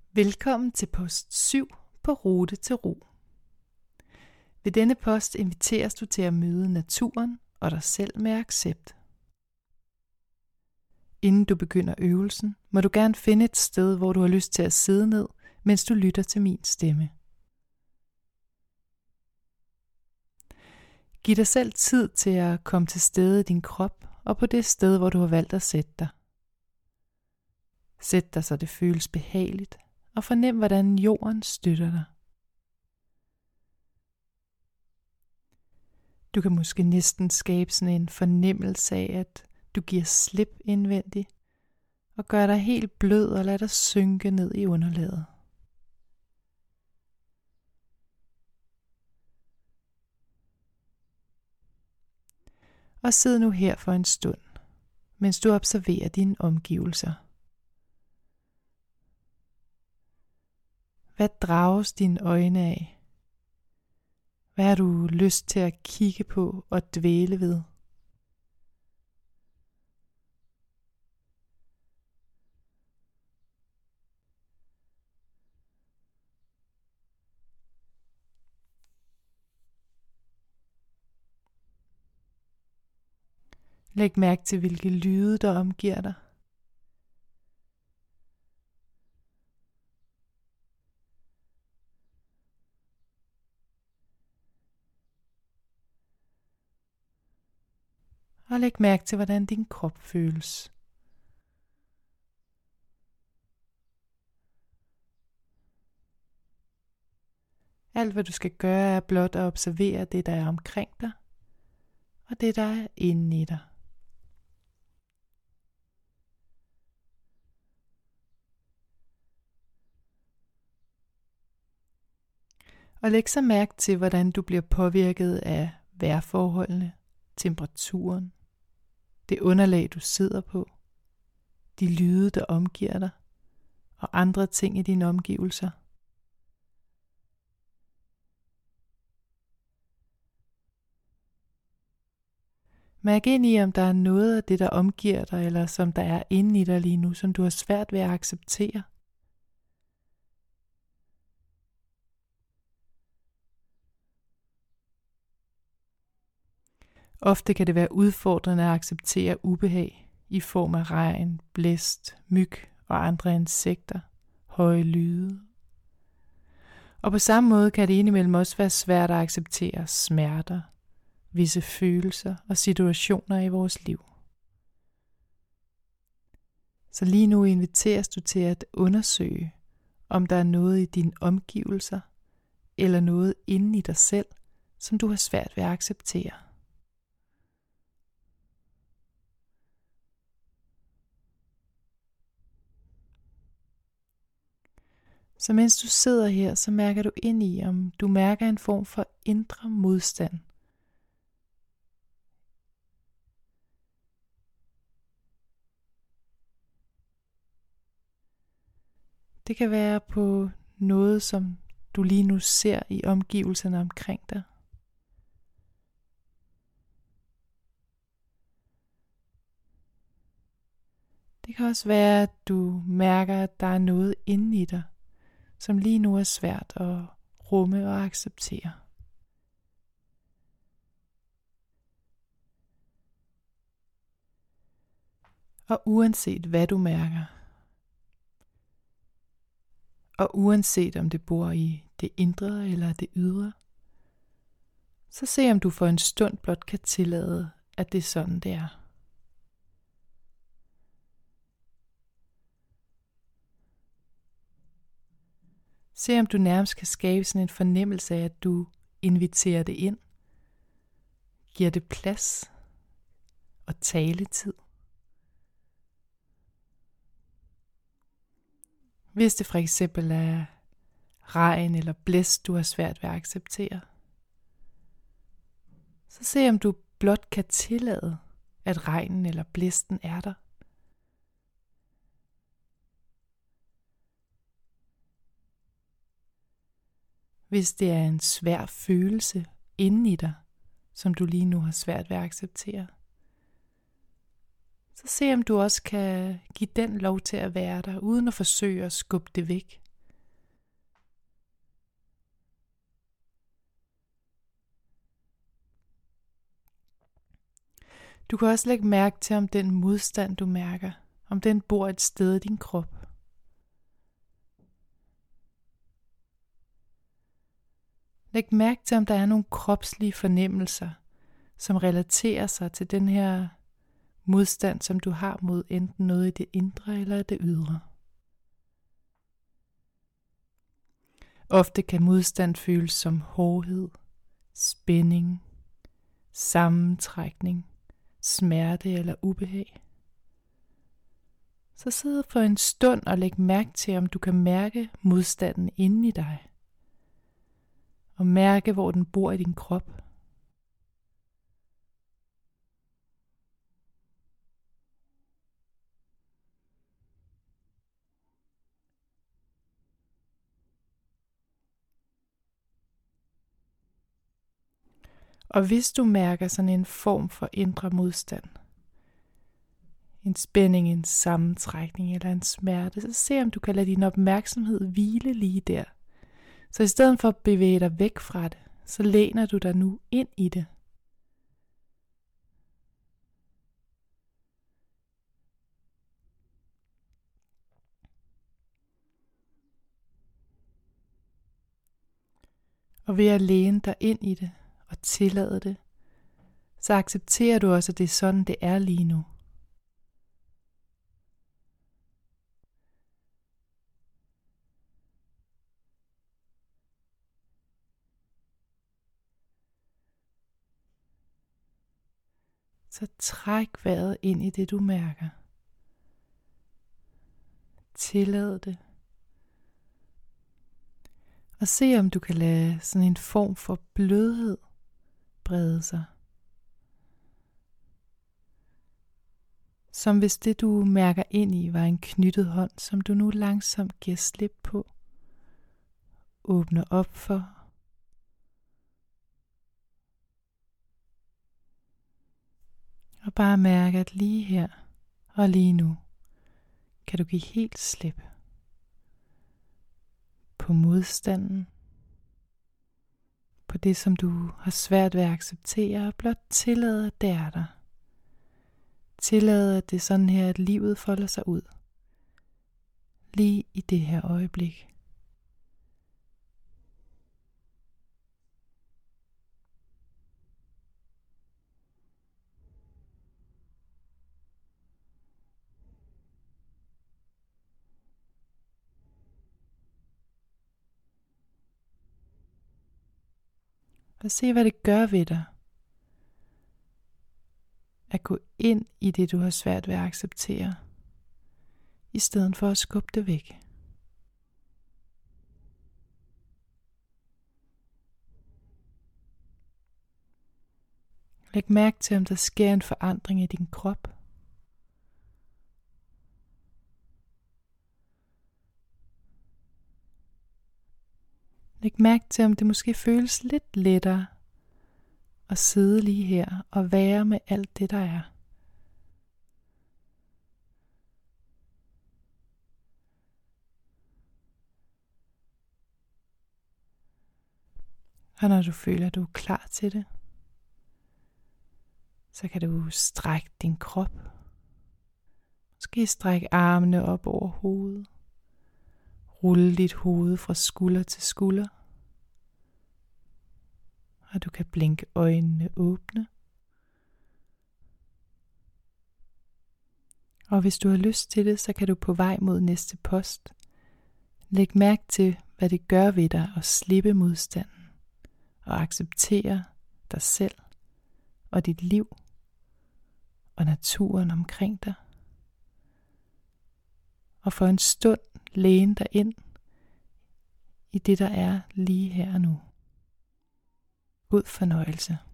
Velkommen til post 7 på Rute til Ro. Ved denne post inviteres du til at møde naturen og dig selv med accept. Inden du begynder øvelsen, må du gerne finde et sted, hvor du har lyst til at sidde ned, mens du lytter til min stemme. Giv dig selv tid til at komme til stede i din krop og på det sted, hvor du har valgt at sætte dig. Sæt dig, så det føles behageligt, og fornem, hvordan jorden støtter dig. Du kan måske næsten skabe sådan en fornemmelse af, at du giver slip indvendigt, og gør dig helt blød og lad dig synke ned i underlaget. Og sid nu her for en stund, mens du observerer dine omgivelser. Hvad drages dine øjne af? Hvad har du lyst til at kigge på og dvæle ved? Læg mærke til, hvilke lyde, der omgiver dig. Og læg mærke til, hvordan din krop føles. Alt, hvad du skal gøre, er blot at observere det, der er omkring dig, og det, der er inde i dig. Og læg så mærke til, hvordan du bliver påvirket af vejrforholdene, temperaturen, det underlag, du sidder på, de lyde, der omgiver dig, og andre ting i dine omgivelser. Mærk ind i, om der er noget af det, der omgiver dig, eller som der er inde i dig lige nu, som du har svært ved at acceptere. Ofte kan det være udfordrende at acceptere ubehag i form af regn, blæst, myg og andre insekter, høje lyde. Og på samme måde kan det indimellem også være svært at acceptere smerter, visse følelser og situationer i vores liv. Så lige nu inviteres du til at undersøge, om der er noget i dine omgivelser eller noget inde i dig selv, som du har svært ved at acceptere. Så mens du sidder her, så mærker du ind i, om du mærker en form for indre modstand. Det kan være på noget, som du lige nu ser i omgivelserne omkring dig. Det kan også være, at du mærker, at der er noget inde i dig, som lige nu er svært at rumme og acceptere. Og uanset hvad du mærker, og uanset om det bor i det indre eller det ydre, så se om du for en stund blot kan tillade, at det er sådan det er. Se om du nærmest kan skabe sådan en fornemmelse af, at du inviterer det ind, giver det plads og taletid. Hvis det for eksempel er regn eller blæst, du har svært ved at acceptere, så se om du blot kan tillade, at regnen eller blæsten er der. Hvis det er en svær følelse inde i dig, som du lige nu har svært ved at acceptere, så se om du også kan give den lov til at være der, uden at forsøge at skubbe det væk, Du kan også lægge mærke til, om den modstand, du mærker, om den bor et sted i din krop. Læg mærke til, om der er nogle kropslige fornemmelser, som relaterer sig til den her modstand, som du har mod enten noget i det indre eller det ydre. Ofte kan modstand føles som hårdhed, spænding, sammentrækning, smerte eller ubehag. Så sid for en stund og læg mærke til, om du kan mærke modstanden inde i dig. Og mærke, hvor den bor i din krop. Og hvis du mærker sådan en form for indre modstand, en spænding, en sammentrækning eller en smerte, så se om du kan lade din opmærksomhed hvile lige der. Så i stedet for at bevæge dig væk fra det, så læner du dig nu ind i det. Og ved at læne dig ind i det og tillade det, så accepterer du også, at det er sådan, det er lige nu. Så træk vejret ind i det, du mærker. Tillad det. Og se, om du kan lade sådan en form for blødhed brede sig. Som hvis det, du mærker ind i, var en knyttet hånd, som du nu langsomt giver slip på. Åbner op for. Og bare mærke, at lige her og lige nu, kan du give helt slip på modstanden, på det, som du har svært ved at acceptere, og blot tillade, at det er der. Tillade, at det er sådan her, at livet folder sig ud. Lige i det her øjeblik. Og se, hvad det gør ved dig. At gå ind i det, du har svært ved at acceptere, i stedet for at skubbe det væk. Læg mærke til, om der sker en forandring i din krop. Læg mærke til, om det måske føles lidt lettere at sidde lige her og være med alt det, der er. Og når du føler, at du er klar til det, så kan du strække din krop. Måske strække armene op over hovedet. Rulle dit hoved fra skulder til skulder. Og du kan blinke øjnene åbne. Og hvis du har lyst til det, så kan du på vej mod næste post lægge mærke til, hvad det gør ved dig at slippe modstanden og acceptere dig selv og dit liv og naturen omkring dig. Og for en stund læne dig ind i det, der er lige her og nu. God fornøjelse.